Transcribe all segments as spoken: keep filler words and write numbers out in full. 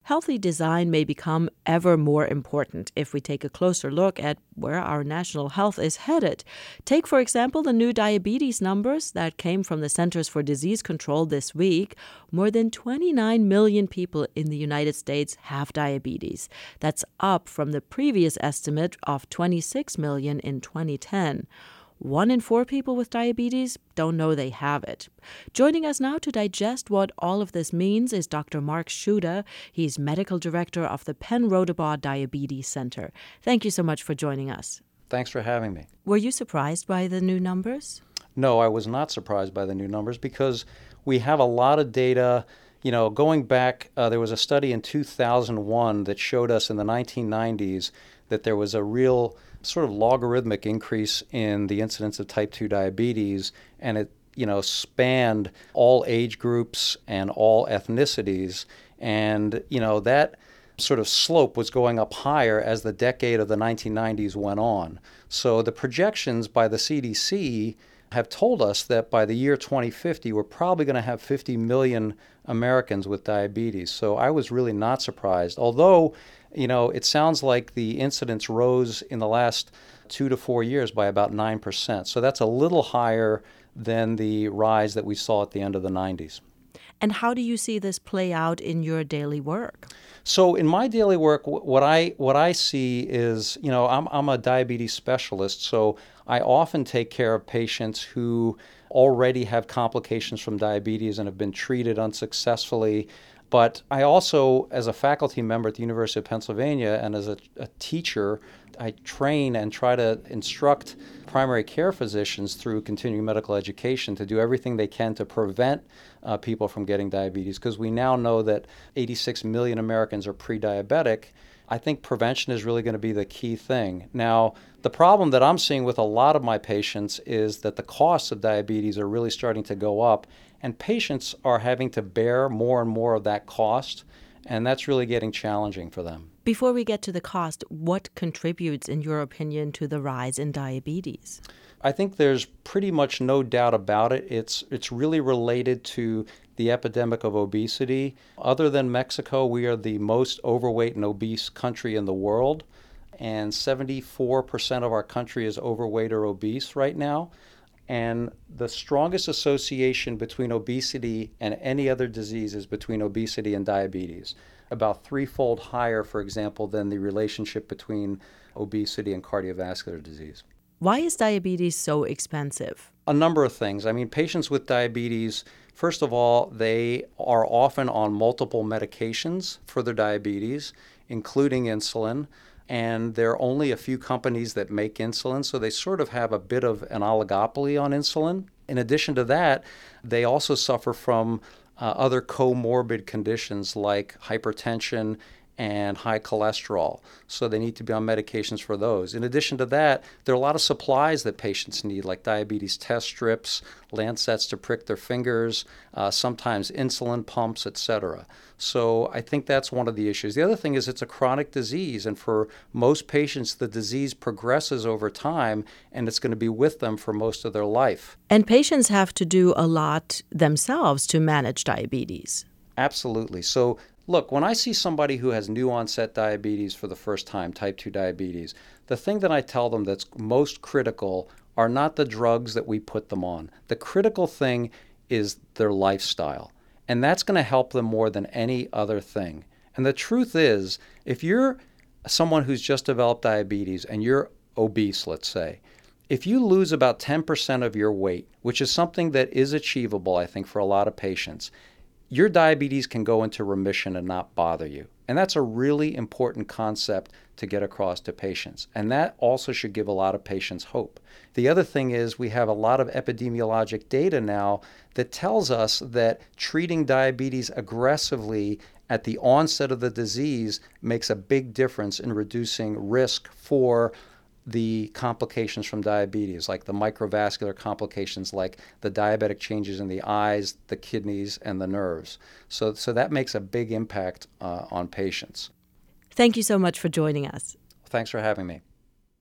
healthy design may become ever more important if we take a closer look at where our national health is headed. Take, for example, the new diabetes numbers that came from the Centers for Disease Control this week. More than twenty-nine million people in the United States have diabetes. That's up from the previous estimate of twenty-six million in twenty ten. One in four people with diabetes don't know they have it. Joining us now to digest what all of this means is Doctor Mark Schuda. He's medical director of the Penn Rodabaugh Diabetes Center. Thank you so much for joining us. Thanks for having me. Were you surprised by the new numbers? No, I was not surprised by the new numbers because we have a lot of data. You know, going back, uh, there was a study in two thousand one that showed us in the nineteen nineties that there was a real sort of logarithmic increase in the incidence of type two diabetes, and it, you know, spanned all age groups and all ethnicities. And, you know, that sort of slope was going up higher as the decade of the nineteen nineties went on. So the projections by the C D C have told us that by the year twenty fifty, we're probably going to have fifty million Americans with diabetes. So I was really not surprised. Although, you know, it sounds like the incidence rose in the last two to four years by about nine percent. So that's a little higher than the rise that we saw at the end of the nineties. And how do you see this play out in your daily work? So in my daily work, what I what I see is, you know, I'm I'm a diabetes specialist, so I often take care of patients who already have complications from diabetes and have been treated unsuccessfully. But I also, as a faculty member at the University of Pennsylvania and as a, a teacher, I train and try to instruct primary care physicians through continuing medical education to do everything they can to prevent uh, people from getting diabetes, because we now know that eighty-six million Americans are pre-diabetic. I think prevention is really going to be the key thing. Now, the problem that I'm seeing with a lot of my patients is that the costs of diabetes are really starting to go up, and patients are having to bear more and more of that cost, and that's really getting challenging for them. Before we get to the cost, what contributes, in your opinion, to the rise in diabetes? I think there's pretty much no doubt about it. It's it's really related to the epidemic of obesity. Other than Mexico, we are the most overweight and obese country in the world, and seventy-four percent of our country is overweight or obese right now. And the strongest association between obesity and any other disease is between obesity and diabetes. About threefold higher, for example, than the relationship between obesity and cardiovascular disease. Why is diabetes so expensive? A number of things. I mean, patients with diabetes, first of all, they are often on multiple medications for their diabetes, including insulin. And there are only a few companies that make insulin, so they sort of have a bit of an oligopoly on insulin. In addition to that, they also suffer from uh, other comorbid conditions like hypertension and high cholesterol, so they need to be on medications for those. In addition to that, there are a lot of supplies that patients need, like diabetes test strips, lancets to prick their fingers, uh, sometimes insulin pumps, et cetera. So I think that's one of the issues. The other thing is it's a chronic disease, and for most patients, the disease progresses over time, and it's going to be with them for most of their life. And patients have to do a lot themselves to manage diabetes. Absolutely. So look, when I see somebody who has new onset diabetes for the first time, type two diabetes, the thing that I tell them that's most critical are not the drugs that we put them on. The critical thing is their lifestyle. And that's going to help them more than any other thing. And the truth is, if you're someone who's just developed diabetes and you're obese, let's say, if you lose about ten percent of your weight, which is something that is achievable, I think, for a lot of patients, your diabetes can go into remission and not bother you. And that's a really important concept to get across to patients. And that also should give a lot of patients hope. The other thing is we have a lot of epidemiologic data now that tells us that treating diabetes aggressively at the onset of the disease makes a big difference in reducing risk for the complications from diabetes, like the microvascular complications, like the diabetic changes in the eyes, the kidneys, and the nerves. So, so that makes a big impact uh, on patients. Thank you so much for joining us. Thanks for having me.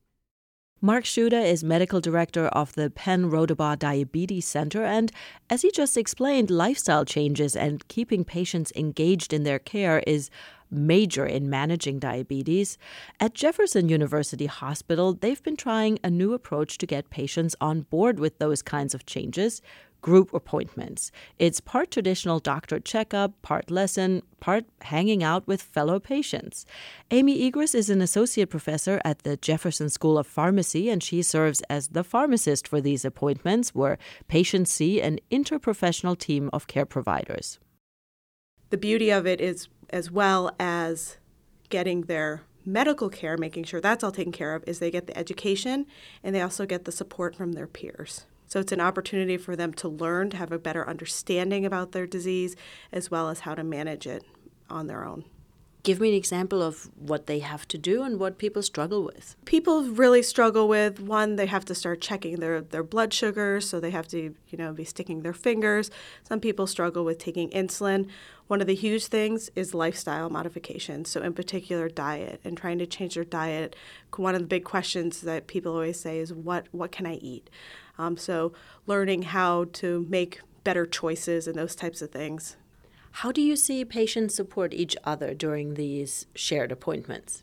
Mark Schuda is medical director of the Penn Rodabaugh Diabetes Center, and as he just explained, lifestyle changes and keeping patients engaged in their care is major in managing diabetes. At Jefferson University Hospital, they've been trying a new approach to get patients on board with those kinds of changes: group appointments. It's part traditional doctor checkup, part lesson, part hanging out with fellow patients. Amy Egris is an associate professor at the Jefferson School of Pharmacy, and she serves as the pharmacist for these appointments, where patients see an interprofessional team of care providers. The beauty of it is, as well as getting their medical care, making sure that's all taken care of, is they get the education and they also get the support from their peers. So it's an opportunity for them to learn, to have a better understanding about their disease, as well as how to manage it on their own. Give me an example of what they have to do and what people struggle with. People really struggle with, one, they have to start checking their, their blood sugar, so they have to, you know, be sticking their fingers. Some people struggle with taking insulin. One of the huge things is lifestyle modification, so in particular diet, and trying to change their diet. One of the big questions that people always say is, what, what can I eat? Um, so learning how to make better choices and those types of things. How do you see patients support each other during these shared appointments?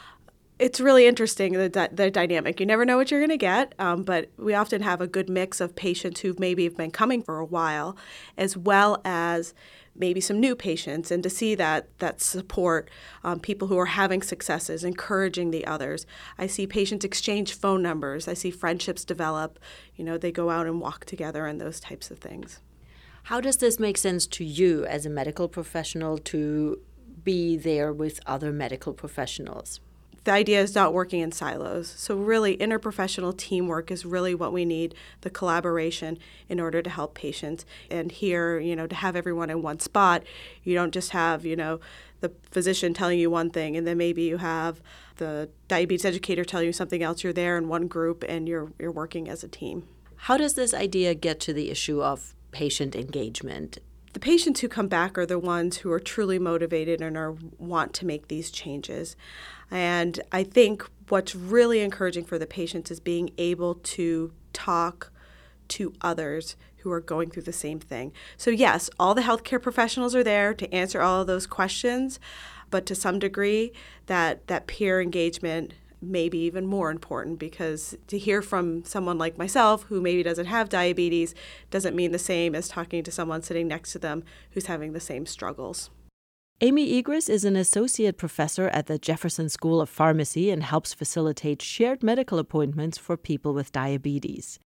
It's really interesting, the, di- the dynamic. You never know what you're going to get, um, but we often have a good mix of patients who maybe have been coming for a while, as well as maybe some new patients, and to see that that support, um, people who are having successes, encouraging the others. I see patients exchange phone numbers. I see friendships develop. You know, they go out and walk together and those types of things. How does this make sense to you as a medical professional to be there with other medical professionals? The idea is not working in silos. So really, interprofessional teamwork is really what we need, the collaboration in order to help patients. And here, you know, to have everyone in one spot, you don't just have, you know, the physician telling you one thing, and then maybe you have the diabetes educator telling you something else. You're there in one group, and you're you're working as a team. How does this idea get to the issue of patient engagement? The patients who come back are the ones who are truly motivated and are want to make these changes. And I think what's really encouraging for the patients is being able to talk to others who are going through the same thing. So yes, all the healthcare professionals are there to answer all of those questions, but to some degree, that, that peer engagement may be even more important, because to hear from someone like myself who maybe doesn't have diabetes doesn't mean the same as talking to someone sitting next to them who's having the same struggles. Amy Egris is an associate professor at the Jefferson School of Pharmacy and helps facilitate shared medical appointments for people with diabetes.